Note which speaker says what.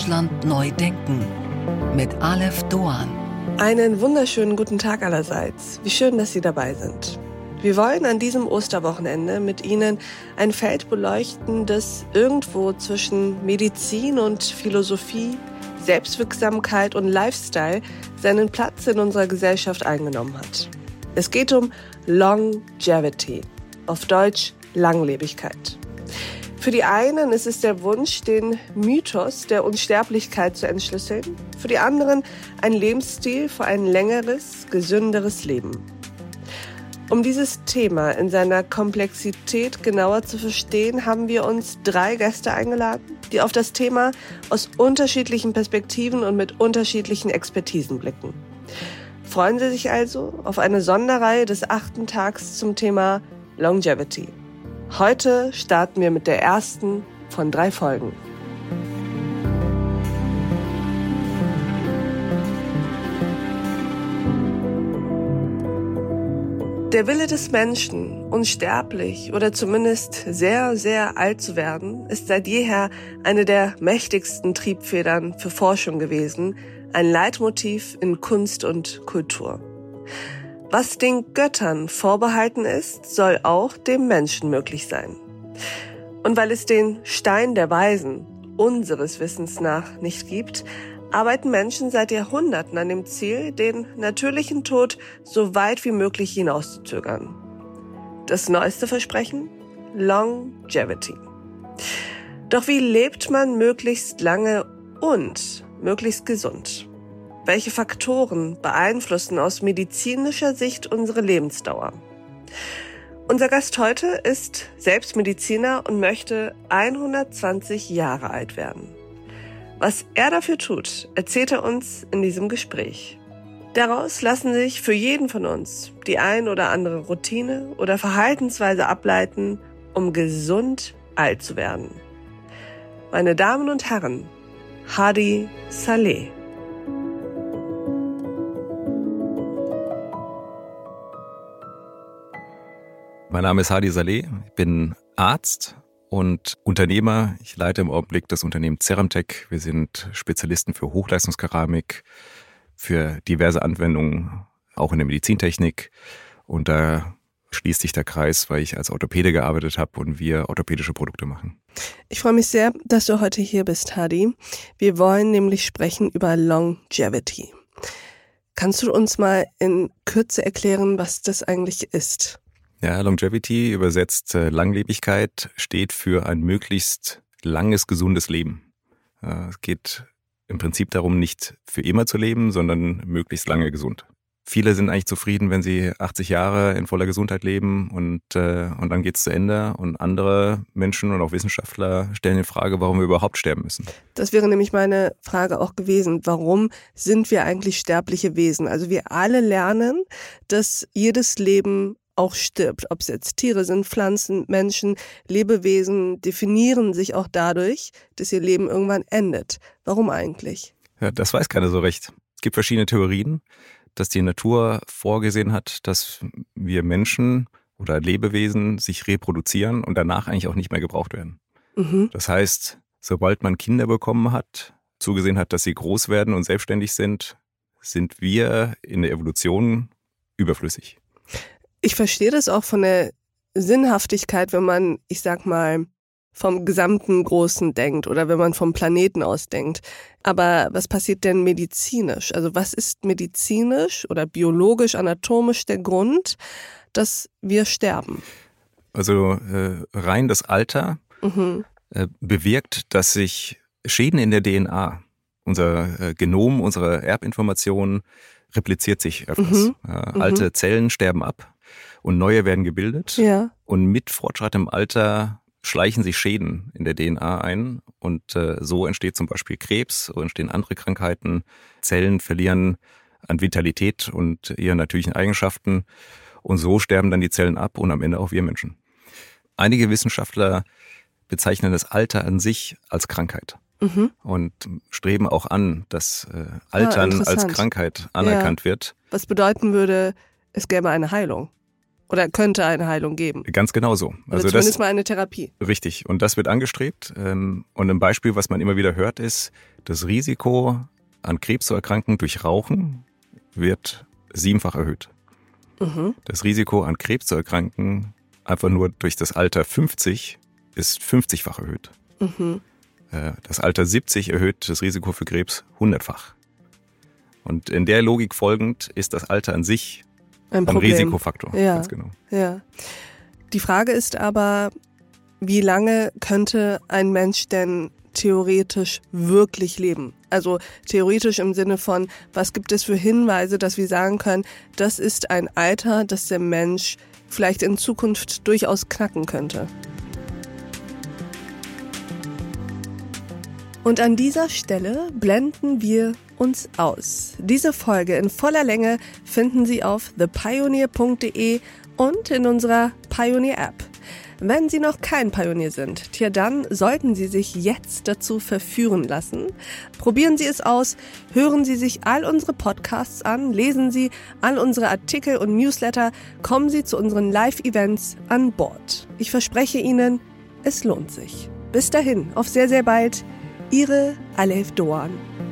Speaker 1: Russland neu denken mit Aleph Doğan.
Speaker 2: Einen wunderschönen guten Tag allerseits. Wie schön, dass Sie dabei sind. Wir wollen an diesem Osterwochenende mit Ihnen ein Feld beleuchten, das irgendwo zwischen Medizin und Philosophie, Selbstwirksamkeit und Lifestyle seinen Platz in unserer Gesellschaft eingenommen hat. Es geht um Longevity, auf Deutsch Langlebigkeit. Für die einen ist es der Wunsch, den Mythos der Unsterblichkeit zu entschlüsseln, für die anderen ein Lebensstil für ein längeres, gesünderes Leben. Um dieses Thema in seiner Komplexität genauer zu verstehen, haben wir uns 3 Gäste eingeladen, die auf das Thema aus unterschiedlichen Perspektiven und mit unterschiedlichen Expertisen blicken. Freuen Sie sich also auf eine Sonderreihe des 8. Tags zum Thema Longevity. Heute starten wir mit der ersten von 3 Folgen. Der Wille des Menschen, unsterblich oder zumindest sehr, sehr alt zu werden, ist seit jeher eine der mächtigsten Triebfedern für Forschung gewesen, ein Leitmotiv in Kunst und Kultur. Was den Göttern vorbehalten ist, soll auch dem Menschen möglich sein. Und weil es den Stein der Weisen unseres Wissens nach nicht gibt, arbeiten Menschen seit Jahrhunderten an dem Ziel, den natürlichen Tod so weit wie möglich hinauszuzögern. Das neueste Versprechen? Longevity. Doch wie lebt man möglichst lange und möglichst gesund? Welche Faktoren beeinflussen aus medizinischer Sicht unsere Lebensdauer? Unser Gast heute ist selbst Mediziner und möchte 120 Jahre alt werden. Was er dafür tut, erzählt er uns in diesem Gespräch. Daraus lassen sich für jeden von uns die ein oder andere Routine oder Verhaltensweise ableiten, um gesund alt zu werden. Meine Damen und Herren, Hadi Saleh.
Speaker 3: Mein Name ist Hadi Saleh, ich bin Arzt und Unternehmer. Ich leite im Augenblick das Unternehmen Ceramtec. Wir sind Spezialisten für Hochleistungskeramik, für diverse Anwendungen, auch in der Medizintechnik. Und da schließt sich der Kreis, weil ich als Orthopäde gearbeitet habe und wir orthopädische Produkte machen.
Speaker 2: Ich freue mich sehr, dass du heute hier bist, Hadi. Wir wollen nämlich sprechen über Longevity. Kannst du uns mal in Kürze erklären, was das eigentlich ist?
Speaker 3: Ja, Longevity, übersetzt Langlebigkeit, steht für ein möglichst langes, gesundes Leben. Es geht im Prinzip darum, nicht für immer zu leben, sondern möglichst lange gesund. Viele sind eigentlich zufrieden, wenn sie 80 Jahre in voller Gesundheit leben und dann geht's zu Ende. Und andere Menschen und auch Wissenschaftler stellen in Frage, warum wir überhaupt sterben müssen. Das wäre nämlich meine Frage auch gewesen. Warum sind wir eigentlich sterbliche Wesen? Also wir alle lernen, dass jedes Leben auch stirbt. Ob es jetzt Tiere sind, Pflanzen, Menschen, Lebewesen definieren sich auch dadurch, dass ihr Leben irgendwann endet. Warum eigentlich? Ja, das weiß keiner so recht. Es gibt verschiedene Theorien, dass die Natur vorgesehen hat, dass wir Menschen oder Lebewesen sich reproduzieren und danach eigentlich auch nicht mehr gebraucht werden. Mhm. Das heißt, sobald man Kinder bekommen hat, zugesehen hat, dass sie groß werden und selbstständig sind wir in der Evolution überflüssig. Ich verstehe das auch von der Sinnhaftigkeit, wenn man, ich sag mal, vom gesamten Großen denkt oder wenn man vom Planeten aus denkt. Aber was passiert denn medizinisch? Also was ist medizinisch oder biologisch, anatomisch der Grund, dass wir sterben? Also rein das Alter bewirkt, dass sich Schäden in der DNA, unser Genom, unsere Erbinformation repliziert sich öfters. Alte Zellen sterben ab. Und neue werden gebildet. Ja. Und mit fortschreitendem Alter schleichen sich Schäden in der DNA ein. Und so entsteht zum Beispiel Krebs, so entstehen andere Krankheiten. Zellen verlieren an Vitalität und ihren natürlichen Eigenschaften. Und so sterben dann die Zellen ab und am Ende auch wir Menschen. Einige Wissenschaftler bezeichnen das Alter an sich als Krankheit. Und streben auch an, dass Altern als Krankheit anerkannt wird. Was bedeuten würde, es gäbe eine Heilung? Oder könnte eine Heilung geben. Ganz genau so. Also zumindest mal eine Therapie. Richtig. Und das wird angestrebt. Und ein Beispiel, was man immer wieder hört, ist, Das Risiko, an Krebs zu erkranken durch Rauchen, wird 7-fach erhöht. Das Risiko, an Krebs zu erkranken, einfach nur durch das Alter 50, ist 50-fach erhöht. Das Alter 70 erhöht das Risiko für Krebs 100-fach. Und in der Logik folgend ist das Alter an sich ein Risikofaktor.
Speaker 2: Ja.
Speaker 3: Ganz genau.
Speaker 2: Ja. Die Frage ist aber, wie lange könnte ein Mensch denn theoretisch wirklich leben? Also theoretisch im Sinne von, was gibt es für Hinweise, dass wir sagen können, das ist ein Alter, das der Mensch vielleicht in Zukunft durchaus knacken könnte. Und an dieser Stelle blenden wir uns aus. Diese Folge in voller Länge finden Sie auf thepioneer.de und in unserer Pioneer-App. Wenn Sie noch kein Pionier sind, dann sollten Sie sich jetzt dazu verführen lassen. Probieren Sie es aus, hören Sie sich all unsere Podcasts an, lesen Sie all unsere Artikel und Newsletter, kommen Sie zu unseren Live-Events an Bord. Ich verspreche Ihnen, es lohnt sich. Bis dahin, auf sehr, sehr bald. Ihre Alef Doğan.